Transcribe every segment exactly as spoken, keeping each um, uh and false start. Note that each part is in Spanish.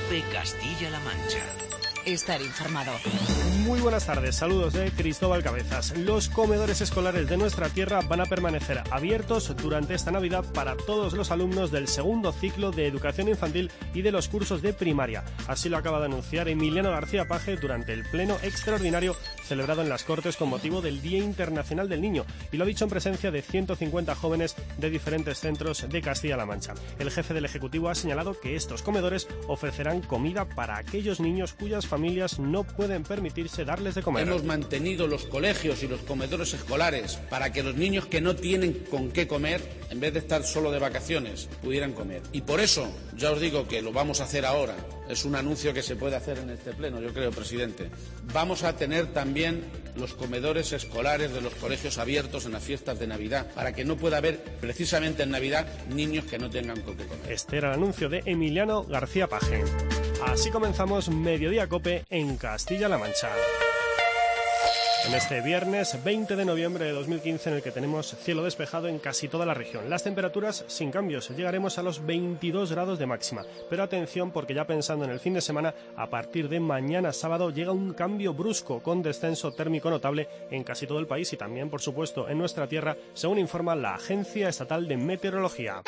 COPE Castilla-La Mancha. Estar informado. Muy buenas tardes, saludos de Cristóbal Cabezas. Los comedores escolares de nuestra tierra van a permanecer abiertos durante esta Navidad para todos los alumnos del segundo ciclo de educación infantil y de los cursos de primaria. Así lo acaba de anunciar Emiliano García Paje durante el pleno extraordinario celebrado en las Cortes con motivo del Día Internacional del Niño, y lo ha dicho en presencia de ciento cincuenta jóvenes de diferentes centros de Castilla-La Mancha. El jefe del Ejecutivo ha señalado que estos comedores ofrecerán comida para aquellos niños cuyas familias no pueden permitirse darles de comer. Hemos mantenido los colegios y los comedores escolares para que los niños que no tienen con qué comer, en vez de estar solo de vacaciones, pudieran comer. Y por eso, ya os digo que lo vamos a hacer ahora. Es un anuncio que se puede hacer en este pleno, yo creo, presidente. Vamos a tener también los comedores escolares de los colegios abiertos en las fiestas de Navidad, para que no pueda haber, precisamente en Navidad, niños que no tengan con qué comer. Este era el anuncio de Emiliano García Paje. Así comenzamos Mediodía Cope en Castilla-La Mancha. En este viernes veinte de noviembre de dos mil quince, en el que tenemos cielo despejado en casi toda la región. Las temperaturas sin cambios, llegaremos a los veintidós grados de máxima. Pero atención, porque ya pensando en el fin de semana, a partir de mañana sábado llega un cambio brusco con descenso térmico notable en casi todo el país y también, por supuesto, en nuestra tierra, según informa la Agencia Estatal de Meteorología.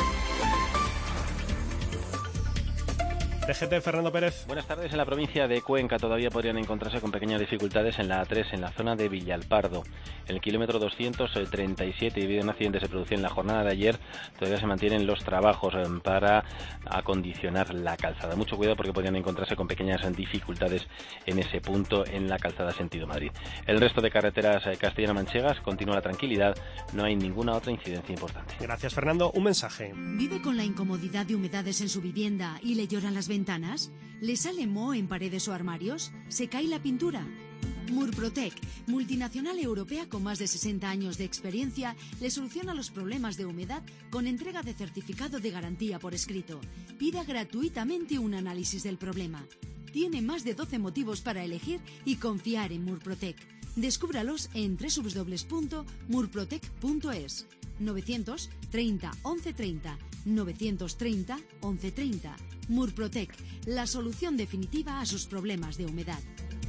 D G T, Fernando Pérez. Buenas tardes. En la provincia de Cuenca todavía podrían encontrarse con pequeñas dificultades en la A tres, en la zona de Villalpardo. En el kilómetro doscientos treinta y siete, debido a un accidente que se produjo en la jornada de ayer, todavía se mantienen los trabajos para acondicionar la calzada. Mucho cuidado, porque podrían encontrarse con pequeñas dificultades en ese punto en la calzada sentido Madrid. El resto de carreteras castellano-manchegas continúa la tranquilidad, no hay ninguna otra incidencia importante. Gracias, Fernando. Un mensaje. ¿Vive con la incomodidad de humedades en su vivienda y le lloran las ventanas? ¿Le sale moho en paredes o armarios? ¿Se cae la pintura? Murprotec, multinacional europea con más de sesenta años de experiencia, le soluciona los problemas de humedad con entrega de certificado de garantía por escrito. Pida gratuitamente un análisis del problema. Tiene más de doce motivos para elegir y confiar en Murprotec. Descúbralos en doble u doble u doble u punto murprotec punto es. novecientos treinta once treinta, novecientos treinta once treinta. Murprotec, la solución definitiva a sus problemas de humedad.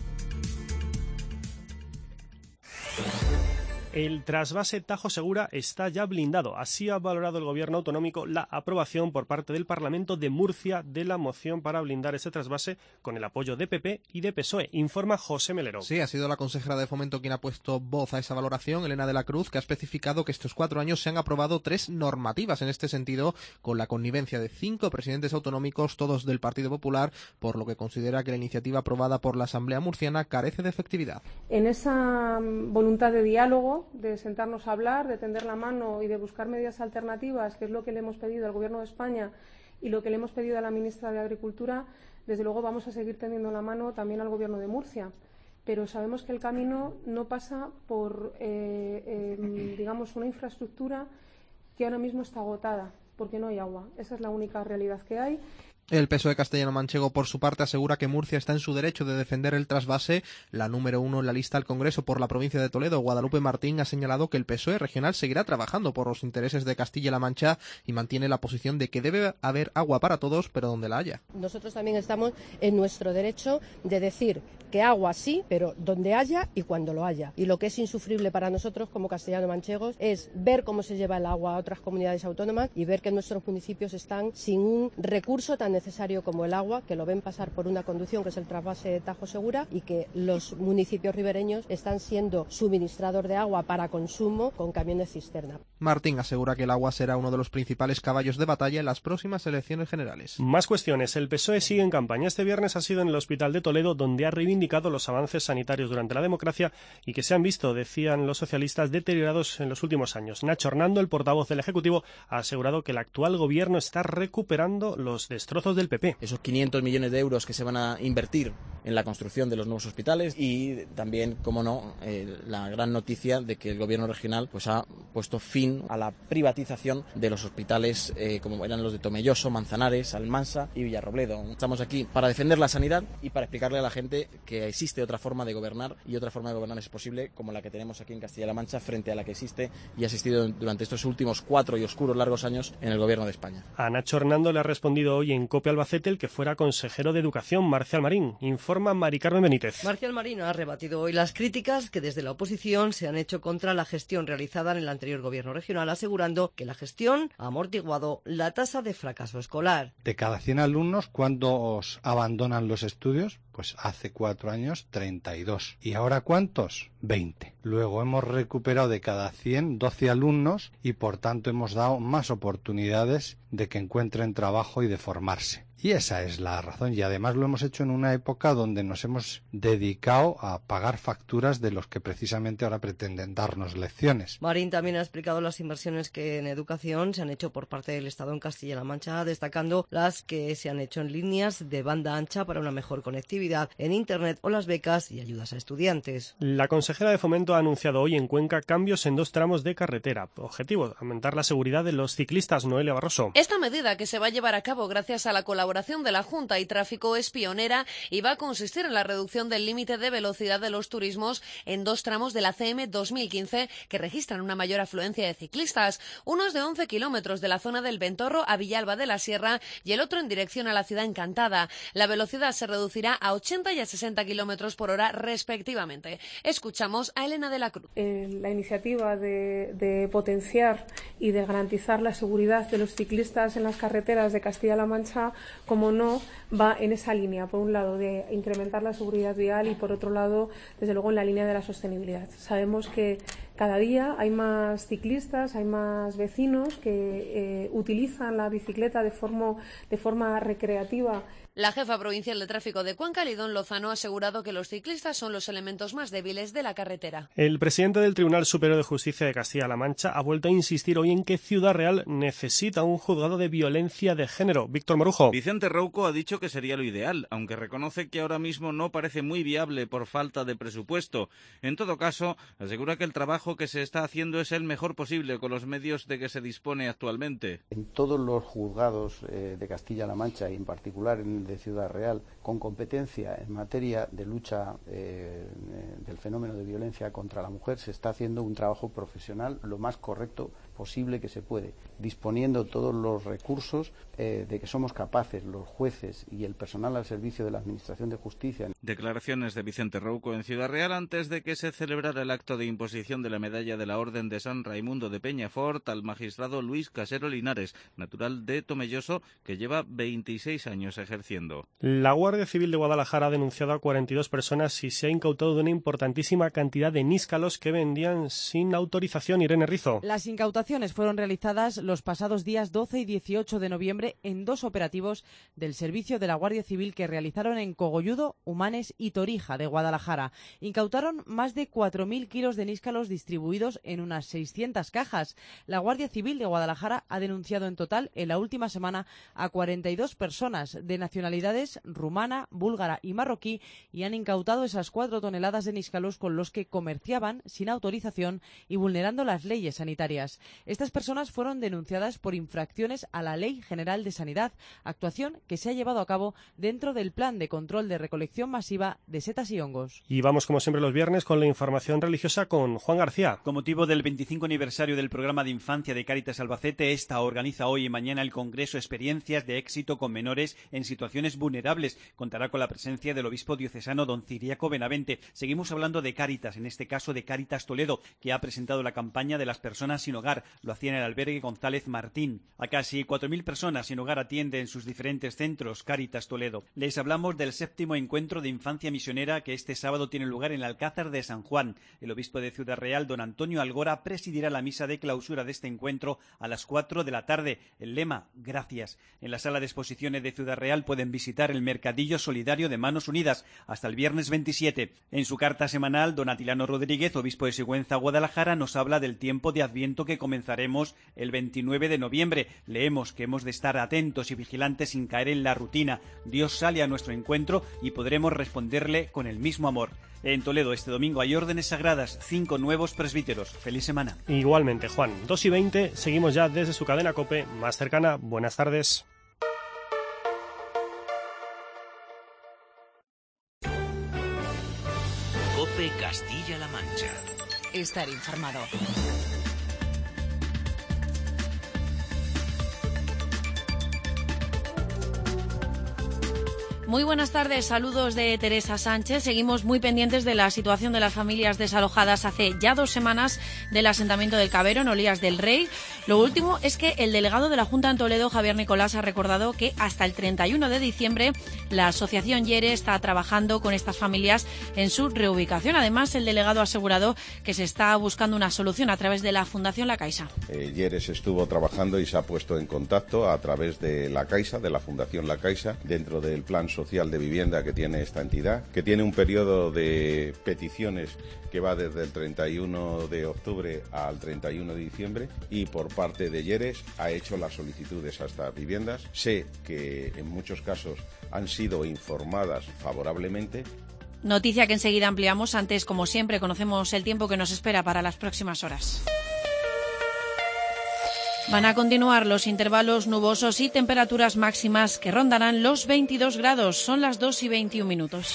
El trasvase Tajo Segura está ya blindado. Así ha valorado el Gobierno autonómico la aprobación por parte del Parlamento de Murcia de la moción para blindar ese trasvase, con el apoyo de P P y de P S O E, informa José Melero. Sí, ha sido la consejera de Fomento quien ha puesto voz a esa valoración, Elena de la Cruz, que ha especificado que estos cuatro años se han aprobado tres normativas en este sentido, con la connivencia de cinco presidentes autonómicos, todos del Partido Popular, por lo que considera que la iniciativa aprobada por la Asamblea murciana carece de efectividad. En esa voluntad de diálogo, de sentarnos a hablar, de tender la mano y de buscar medidas alternativas, que es lo que le hemos pedido al Gobierno de España y lo que le hemos pedido a la ministra de Agricultura, desde luego vamos a seguir tendiendo la mano también al Gobierno de Murcia. Pero sabemos que el camino no pasa por, eh, eh, digamos, una infraestructura que ahora mismo está agotada, porque no hay agua. Esa es la única realidad que hay. El P S O E castellano-manchego, por su parte, asegura que Murcia está en su derecho de defender el trasvase. La número uno en la lista al Congreso por la provincia de Toledo, Guadalupe Martín, ha señalado que el P S O E regional seguirá trabajando por los intereses de Castilla-La Mancha y mantiene la posición de que debe haber agua para todos, pero donde la haya. Nosotros también estamos en nuestro derecho de decir que agua sí, pero donde haya y cuando lo haya. Y lo que es insufrible para nosotros como castellano-manchegos es ver cómo se lleva el agua a otras comunidades autónomas y ver que nuestros municipios están sin un recurso tan necesario como el agua, que lo ven pasar por una conducción que es el trasvase de Tajo Segura, y que los municipios ribereños están siendo suministrador de agua para consumo con camiones cisterna. Martín asegura que el agua será uno de los principales caballos de batalla en las próximas elecciones generales. Más cuestiones. El P S O E sigue en campaña. Este viernes ha sido en el Hospital de Toledo, donde ha reivindicado los avances sanitarios durante la democracia y que se han visto, decían los socialistas, deteriorados en los últimos años. Nacho Hernando, el portavoz del Ejecutivo, ha asegurado que el actual gobierno está recuperando los destrozos del P P. Esos quinientos millones de euros que se van a invertir en la construcción de los nuevos hospitales y también, como no, eh, la gran noticia de que el gobierno regional pues ha puesto fin a la privatización de los hospitales eh, como eran los de Tomelloso, Manzanares, Almansa y Villarrobledo. Estamos aquí para defender la sanidad y para explicarle a la gente que existe otra forma de gobernar, y otra forma de gobernar es posible como la que tenemos aquí en Castilla-La Mancha frente a la que existe y ha existido durante estos últimos cuatro y oscuros largos años en el gobierno de España. A Nacho Hernando le ha respondido hoy en COPE Albacete el que fuera consejero de Educación, Marcial Marín. Informa Mari Carmen Benítez. Marcial Marín ha rebatido hoy las críticas que desde la oposición se han hecho contra la gestión realizada en el anterior gobierno regional, asegurando que la gestión ha amortiguado la tasa de fracaso escolar. De cada cien alumnos, ¿cuántos abandonan los estudios? Pues hace cuatro años treinta y dos. ¿Y ahora cuántos? veinte. Luego hemos recuperado de cada cien, doce alumnos y por tanto hemos dado más oportunidades de que encuentren trabajo y de formarse. Y esa es la razón. Y además lo hemos hecho en una época donde nos hemos dedicado a pagar facturas de los que precisamente ahora pretenden darnos lecciones. Marín también ha explicado las inversiones que en educación se han hecho por parte del Estado en Castilla-La Mancha, destacando las que se han hecho en líneas de banda ancha para una mejor conectividad en Internet o las becas y ayudas a estudiantes. La consejera de Fomento ha anunciado hoy en Cuenca cambios en dos tramos de carretera. Objetivo, aumentar la seguridad de los ciclistas. Noelia Barroso. Esta medida, que se va a llevar a cabo gracias a la colaboración de la Junta y Tráfico, es pionera y va a consistir en la reducción del límite de velocidad de los turismos en dos tramos de la C M dos mil quince que registran una mayor afluencia de ciclistas. Uno es de once kilómetros de la zona del Ventorro a Villalba de la Sierra y el otro en dirección a la Ciudad Encantada. La velocidad se reducirá a ochenta y a sesenta kilómetros por hora respectivamente. Escuchamos a Elena de la Cruz. Eh, la iniciativa de, de potenciar y de garantizar la seguridad de los ciclistas en las carreteras de Castilla-La Mancha, como no, va en esa línea, por un lado de incrementar la seguridad vial y por otro lado, desde luego, en la línea de la sostenibilidad. Sabemos que cada día hay más ciclistas, hay más vecinos que eh, utilizan la bicicleta de forma, de forma recreativa. La jefa provincial de tráfico de Cuenca, Lidón Lozano, ha asegurado que los ciclistas son los elementos más débiles de la carretera. El presidente del Tribunal Superior de Justicia de Castilla-La Mancha ha vuelto a insistir hoy en que Ciudad Real necesita un juzgado de violencia de género. Víctor Marujo. Vicente Rouco ha dicho que sería lo ideal, aunque reconoce que ahora mismo no parece muy viable por falta de presupuesto. En todo caso, asegura que el trabajo que se está haciendo es el mejor posible con los medios de que se dispone actualmente. En todos los juzgados eh, de Castilla-La Mancha y en particular en de Ciudad Real, con competencia en materia de lucha eh, del fenómeno de violencia contra la mujer, se está haciendo un trabajo profesional lo más correcto posible que se puede, disponiendo todos los recursos eh, de que somos capaces, los jueces y el personal al servicio de la Administración de Justicia. Declaraciones de Vicente Rouco en Ciudad Real antes de que se celebrara el acto de imposición de la medalla de la Orden de San Raimundo de Peñafort al magistrado Luis Casero Linares, natural de Tomelloso, que lleva veintiséis años ejerciendo. La Guardia Civil de Guadalajara ha denunciado a cuarenta y dos personas y se ha incautado de una importantísima cantidad de níscalos que vendían sin autorización. Irene Rizo. Las incautaciones fueron realizadas los pasados días doce y dieciocho de noviembre en dos operativos del servicio de la Guardia Civil que realizaron en Cogolludo, Humanes y Torija de Guadalajara. Incautaron más de cuatro mil kilos de níscalos distribuidos en unas seiscientas cajas. La Guardia Civil de Guadalajara ha denunciado en total en la última semana a cuarenta y dos personas de nacionalidades rumana, búlgara y marroquí y han incautado esas cuatro toneladas de níscalos con los que comerciaban sin autorización y vulnerando las leyes sanitarias. Estas personas fueron denunciadas por infracciones a la Ley General de Sanidad, actuación que se ha llevado a cabo dentro del Plan de Control de Recolección Masiva de Setas y Hongos. Y vamos como siempre los viernes con la información religiosa con Juan García. Con motivo del veinticinco aniversario del programa de infancia de Cáritas Albacete, esta organiza hoy y mañana el Congreso Experiencias de Éxito con Menores en Situaciones Vulnerables. Contará con la presencia del obispo diocesano don Ciriaco Benavente. Seguimos hablando de Cáritas, en este caso de Cáritas Toledo, que ha presentado la campaña de las personas sin hogar. Lo hacía en el albergue González Martín. A casi cuatro mil personas sin hogar atiende en sus diferentes centros Cáritas Toledo. Les hablamos del séptimo encuentro de infancia misionera que este sábado tiene lugar en el Alcázar de San Juan. El obispo de Ciudad Real, don Antonio Algora, presidirá la misa de clausura de este encuentro a las cuatro de la tarde. El lema, gracias. En la sala de exposiciones de Ciudad Real pueden visitar el Mercadillo Solidario de Manos Unidas hasta el viernes veintisiete. En su carta semanal, don Atilano Rodríguez, obispo de Sigüenza, Guadalajara, nos habla del tiempo de Adviento que comenzaremos el veintinueve de noviembre. Leemos que hemos de estar atentos y vigilantes sin caer en la rutina. Dios sale a nuestro encuentro y podremos responderle con el mismo amor. En Toledo este domingo hay órdenes sagradas, cinco nuevos presbíteros. Feliz semana. Igualmente, Juan. dos y veinte, seguimos ya desde su cadena COPE más cercana. Buenas tardes. COPE Castilla-La Mancha. Estar informado. Muy buenas tardes, saludos de Teresa Sánchez. Seguimos muy pendientes de la situación de las familias desalojadas hace ya dos semanas del asentamiento del Cabero, en Olías del Rey. Lo último es que el delegado de la Junta en Toledo, Javier Nicolás, ha recordado que hasta el treinta y uno de diciembre la asociación Yere está trabajando con estas familias en su reubicación. Además, el delegado ha asegurado que se está buscando una solución a través de la Fundación La Caixa. Eh, Yere se estuvo trabajando y se ha puesto en contacto a través de La Caixa, de la Fundación La Caixa, dentro del plan social de vivienda que tiene esta entidad, que tiene un periodo de peticiones que va desde el treinta y uno de octubre al treinta y uno de diciembre, y por parte de Yeres ha hecho las solicitudes a estas viviendas. Sé que en muchos casos han sido informadas favorablemente. Noticia que enseguida ampliamos. Antes, como siempre, conocemos el tiempo que nos espera para las próximas horas. Van a continuar los intervalos nubosos y temperaturas máximas que rondarán los veintidós grados. Son las dos y veintiún minutos.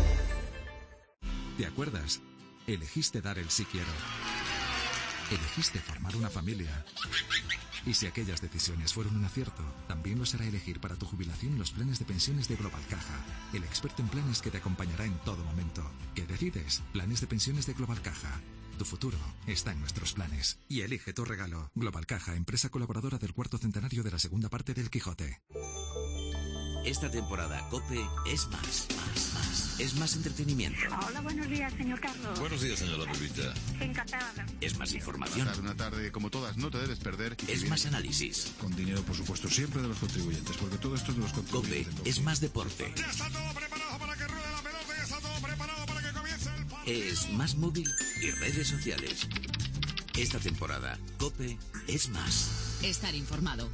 ¿Te acuerdas? Elegiste dar el sí quiero. Elegiste formar una familia. Y si aquellas decisiones fueron un acierto, también lo será elegir para tu jubilación los planes de pensiones de Global Caja, el experto en planes que te acompañará en todo momento. ¿Qué decides? Planes de pensiones de Global Caja. Tu futuro está en nuestros planes. Y elige tu regalo. Global Caja, empresa colaboradora del cuarto centenario de la segunda parte del Quijote. Esta temporada COPE es más, más, más. Es más entretenimiento. Hola, buenos días, señor Carlos. Buenos días, señora Pepita. Encantada. Es más información. Una tarde como todas, no te debes perder. Es más análisis. Con dinero, por supuesto, siempre de los contribuyentes, porque todo esto es de los contribuyentes. COPE es más deporte. Ya está todo preparado para que ruede la pelota, ya está todo preparado para que comience el partido. Es más móvil y redes sociales. Esta temporada, COPE es más. Estar informado.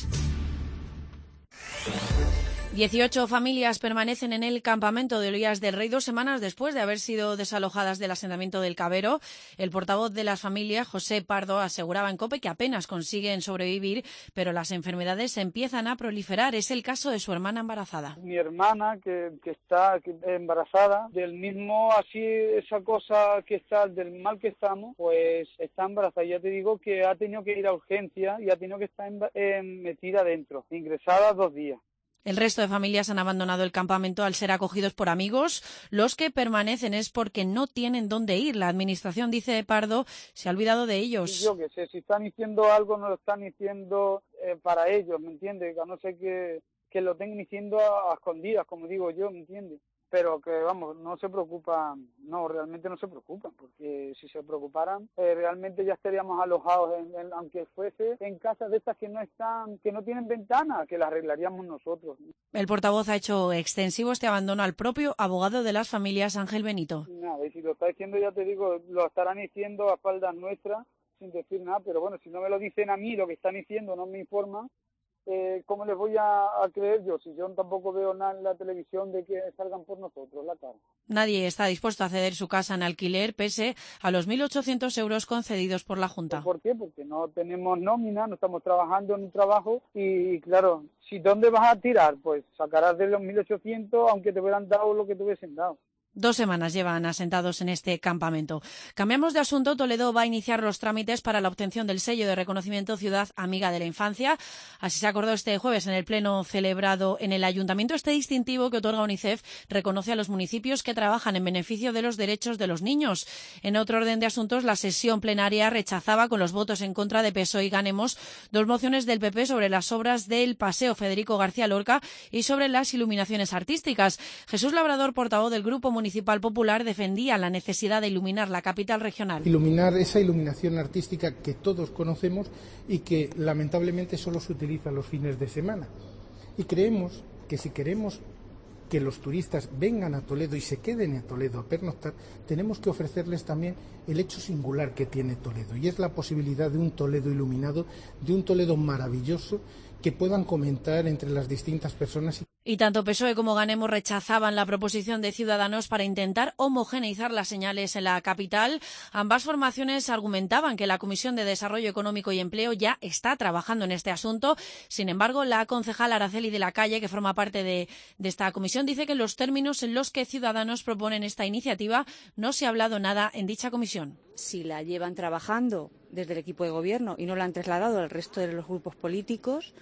dieciocho familias permanecen en el campamento de Olías del Rey dos semanas después de haber sido desalojadas del asentamiento del Cabero. El portavoz de las familias, José Pardo, aseguraba en COPE que apenas consiguen sobrevivir, pero las enfermedades empiezan a proliferar. Es el caso de su hermana embarazada. Mi hermana, que, que está embarazada, del mismo así, esa cosa que está, del mal que estamos, pues está embarazada. Ya te digo que ha tenido que ir a urgencia y ha tenido que estar en, en, metida dentro, ingresada dos días. El resto de familias han abandonado el campamento al ser acogidos por amigos. Los que permanecen es porque no tienen dónde ir. La administración, dice Pardo, se ha olvidado de ellos. Yo qué sé, si están diciendo algo, no lo están diciendo eh, para ellos, ¿me entiendes? A no ser que, que lo estén diciendo a, a escondidas, como digo yo, ¿me entiendes? Pero que, vamos, no se preocupan, no, realmente no se preocupan, porque si se preocuparan, eh, realmente ya estaríamos alojados, en, en, aunque fuese en casas de estas que no están, que no tienen ventanas, que las arreglaríamos nosotros. El portavoz ha hecho extensivo este abandono al propio abogado de las familias, Ángel Benito. Nada, y si lo está diciendo, ya te digo, lo estarán diciendo a espaldas nuestras, sin decir nada, pero bueno, si no me lo dicen a mí, lo que están diciendo no me informan, Eh, ¿cómo les voy a, a creer yo si yo tampoco veo nada en la televisión de que salgan por nosotros la cara? Nadie está dispuesto a ceder su casa en alquiler pese a los mil ochocientos euros concedidos por la Junta. ¿Por qué? Porque no tenemos nómina, no estamos trabajando en un trabajo y, claro, si ¿dónde vas a tirar? Pues sacarás de los mil ochocientos aunque te hubieran dado lo que te hubiesen dado. Dos semanas llevan asentados en este campamento. Cambiamos de asunto. Toledo va a iniciar los trámites para la obtención del sello de reconocimiento Ciudad Amiga de la Infancia. Así se acordó este jueves en el pleno celebrado en el Ayuntamiento. Este distintivo que otorga UNICEF reconoce a los municipios que trabajan en beneficio de los derechos de los niños. En otro orden de asuntos, la sesión plenaria rechazaba con los votos en contra de P S O E y Ganemos dos mociones del P P sobre las obras del Paseo Federico García Lorca y sobre las iluminaciones artísticas. Jesús Labrador, portavoz del Grupo Municipal Popular, defendía la necesidad de iluminar la capital regional. Iluminar esa iluminación artística que todos conocemos y que lamentablemente solo se utiliza los fines de semana. Y creemos que si queremos que los turistas vengan a Toledo y se queden a Toledo a pernoctar, tenemos que ofrecerles también el hecho singular que tiene Toledo, y es la posibilidad de un Toledo iluminado, de un Toledo maravilloso que puedan comentar entre las distintas personas. Y tanto P S O E como Ganemos rechazaban la proposición de Ciudadanos para intentar homogeneizar las señales en la capital. Ambas formaciones argumentaban que la Comisión de Desarrollo Económico y Empleo ya está trabajando en este asunto. Sin embargo, la concejal Araceli de la Calle, que forma parte de, de esta comisión, dice que en los términos en los que Ciudadanos proponen esta iniciativa no se ha hablado nada en dicha comisión. Si la llevan trabajando desde el equipo de gobierno y no la han trasladado al resto de los grupos políticos,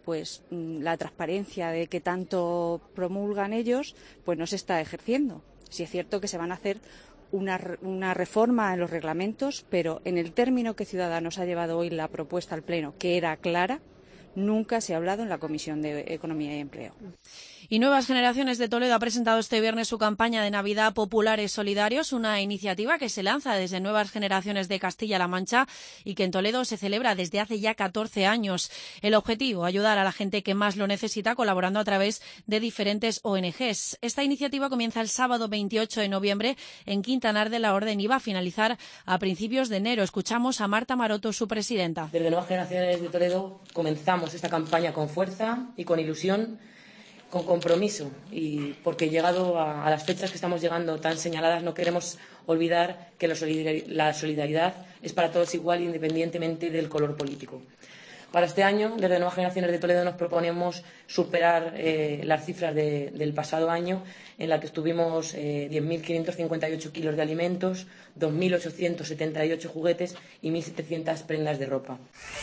pues la transparencia de que tanto promulgan ellos, pues no se está ejerciendo. Sí es cierto que se van a hacer una, una reforma en los reglamentos, pero en el término que Ciudadanos ha llevado hoy la propuesta al Pleno, que era clara, nunca se ha hablado en la Comisión de Economía y Empleo. Y Nuevas Generaciones de Toledo ha presentado este viernes su campaña de Navidad Populares Solidarios, una iniciativa que se lanza desde Nuevas Generaciones de Castilla-La Mancha y que en Toledo se celebra desde hace ya catorce años. El objetivo, ayudar a la gente que más lo necesita colaborando a través de diferentes O N Ges. Esta iniciativa comienza el sábado veintiocho de noviembre en Quintanar de la Orden y va a finalizar a principios de enero. Escuchamos a Marta Maroto, su presidenta. Desde Nuevas Generaciones de Toledo comenzamos esta campaña con fuerza y con ilusión, con compromiso, y porque llegado a, a las fechas que estamos llegando tan señaladas no queremos olvidar que la solidaridad, la solidaridad es para todos igual independientemente del color político. Para este año, desde Nuevas Generaciones de Toledo nos proponemos superar eh, las cifras de, del pasado año, en la que estuvimos eh, diez mil quinientos cincuenta y ocho kilos de alimentos, dos mil ochocientos setenta y ocho juguetes y mil setecientas prendas de ropa.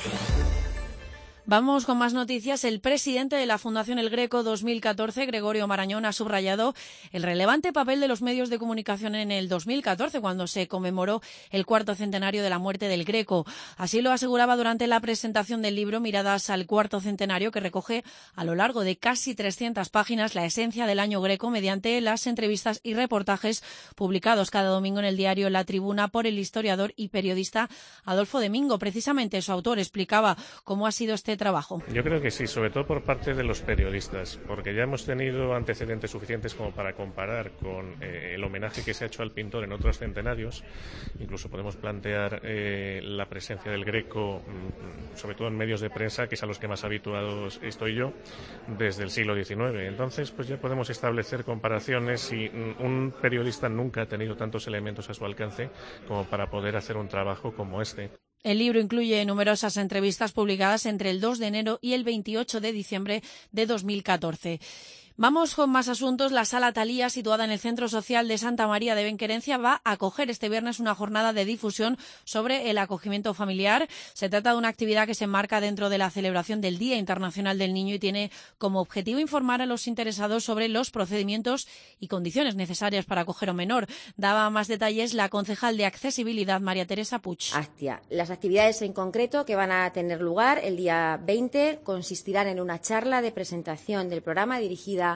Vamos con más noticias. El presidente de la Fundación El Greco dos mil catorce, Gregorio Marañón, ha subrayado el relevante papel de los medios de comunicación en el dos mil catorce, cuando se conmemoró el cuarto centenario de la muerte del Greco. Así lo aseguraba durante la presentación del libro Miradas al cuarto centenario, que recoge a lo largo de casi trescientas páginas la esencia del año Greco mediante las entrevistas y reportajes publicados cada domingo en el diario La Tribuna por el historiador y periodista Adolfo Domingo. Precisamente su autor explicaba cómo ha sido este trabajo. Yo creo que sí, sobre todo por parte de los periodistas, porque ya hemos tenido antecedentes suficientes como para comparar con eh, el homenaje que se ha hecho al pintor en otros centenarios. Incluso podemos plantear eh, la presencia del Greco, sobre todo en medios de prensa, que es a los que más habituados estoy yo, desde el siglo diecinueve. Entonces, pues ya podemos establecer comparaciones y un periodista nunca ha tenido tantos elementos a su alcance como para poder hacer un trabajo como este. El libro incluye numerosas entrevistas publicadas entre el dos de enero y el veintiocho de diciembre de dos mil catorce. Vamos con más asuntos. La Sala Talía, situada en el Centro Social de Santa María de Benquerencia, va a acoger este viernes una jornada de difusión sobre el acogimiento familiar. Se trata de una actividad que se enmarca dentro de la celebración del Día Internacional del Niño y tiene como objetivo informar a los interesados sobre los procedimientos y condiciones necesarias para acoger a un menor. Daba más detalles la concejal de Accesibilidad, María Teresa Puig. Actia. Las actividades en concreto que van a tener lugar el día veinte consistirán en una charla de presentación del programa dirigida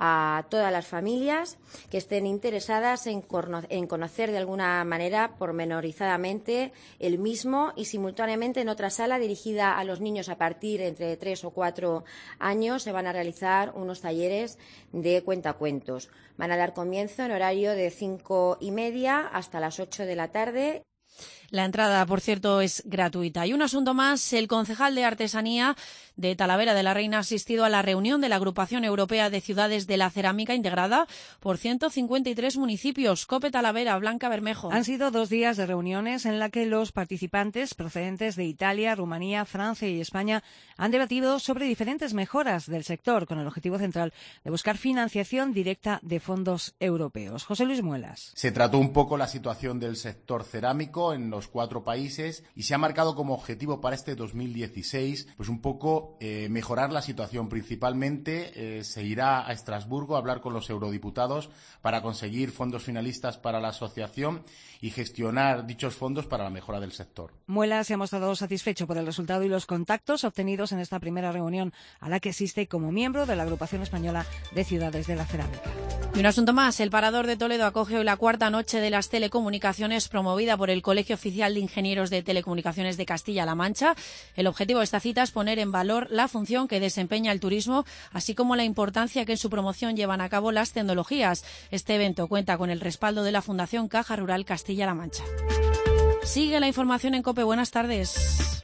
a todas las familias que estén interesadas en, en conocer de alguna manera pormenorizadamente el mismo, y simultáneamente en otra sala dirigida a los niños a partir de entre tres o cuatro años se van a realizar unos talleres de cuentacuentos. Van a dar comienzo en horario de cinco y media hasta las ocho de la tarde. La entrada, por cierto, es gratuita. Y un asunto más, el concejal de Artesanía de Talavera de la Reina ha asistido a la reunión de la Agrupación Europea de Ciudades de la Cerámica, integrada por ciento cincuenta y tres municipios. COPE Talavera, Blanca Bermejo. Han sido dos días de reuniones en la que los participantes procedentes de Italia, Rumanía, Francia y España han debatido sobre diferentes mejoras del sector, con el objetivo central de buscar financiación directa de fondos europeos. José Luis Muelas. Se trató un poco la situación del sector cerámico en los cuatro países y se ha marcado como objetivo para este dos mil dieciséis pues un poco eh, mejorar la situación. Principalmente eh, se irá a Estrasburgo a hablar con los eurodiputados para conseguir fondos finalistas para la asociación y gestionar dichos fondos para la mejora del sector. Muelas se ha mostrado satisfecho por el resultado y los contactos obtenidos en esta primera reunión a la que asiste como miembro de la Agrupación Española de Ciudades de la Cerámica. Y un asunto más, el Parador de Toledo acoge hoy la cuarta noche de las telecomunicaciones promovida por el Colegio Oficial de Ingenieros de Telecomunicaciones de Castilla-La Mancha. El objetivo de esta cita es poner en valor la función que desempeña el turismo, así como la importancia que en su promoción llevan a cabo las tecnologías. Este evento cuenta con el respaldo de la Fundación Caja Rural Castilla-La Mancha. Sigue la información en COPE. Buenas tardes.